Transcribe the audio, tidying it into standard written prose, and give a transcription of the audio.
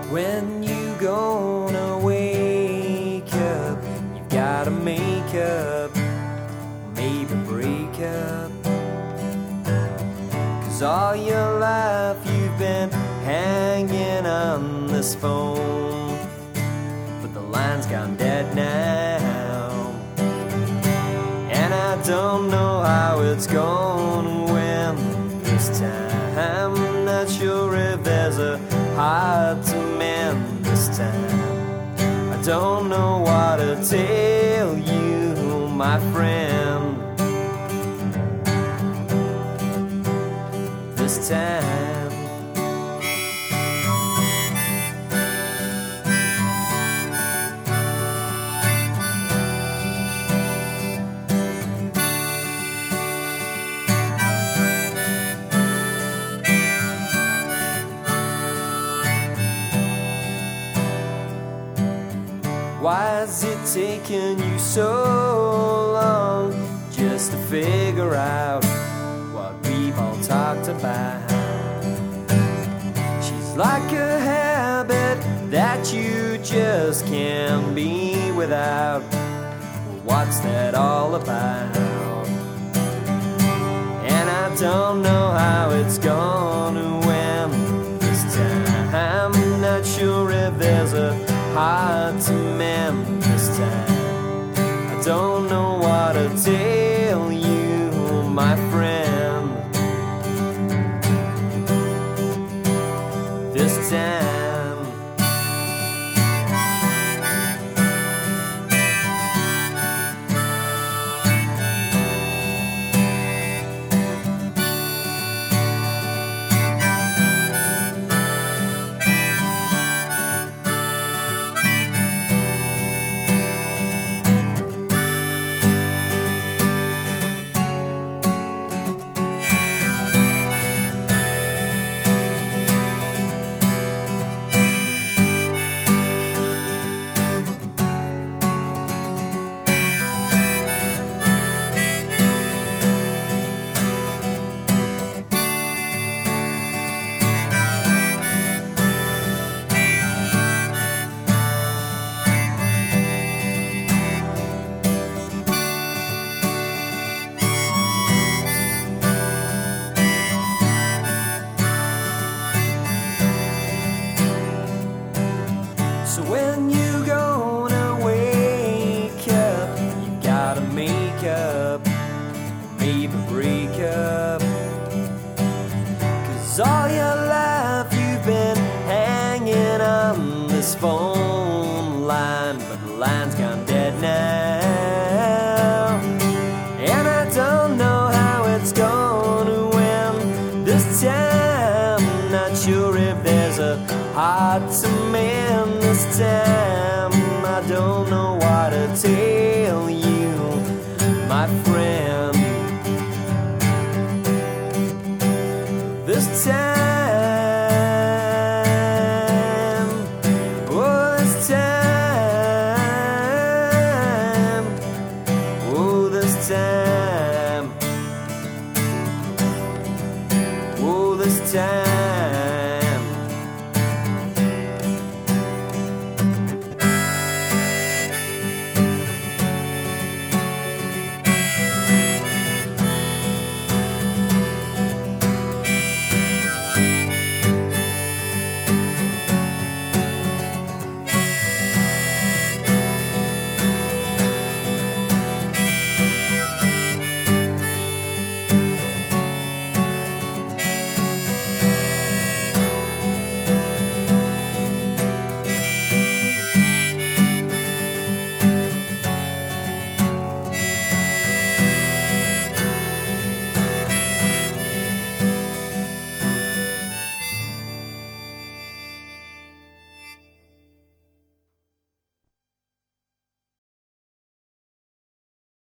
When you gonna wake up? You've gotta make up, maybe break up. 'Cause all your life you've been hanging on this phone, but the line's gone dead now. And I don't know how it's gonna win this time. Not sure if there's a heart to mend this time. I don't know what to tell you, my friend, this time. Why is it taking you so long just to figure out what we've all talked about? She's like a habit that you just can't be without. What's that all about? And I don't know how it's gonna end this time. Not sure if there's a heart to mend this time. I don't know what to tell you, my friend, this time. So when you gonna wake up? You gotta make up, maybe break up. 'Cause all your life you've been hanging on this phone line, but the line's gone dead now. And I don't know how it's gonna end this time. Not sure if there's a heart to mend this time. I don't know what to tell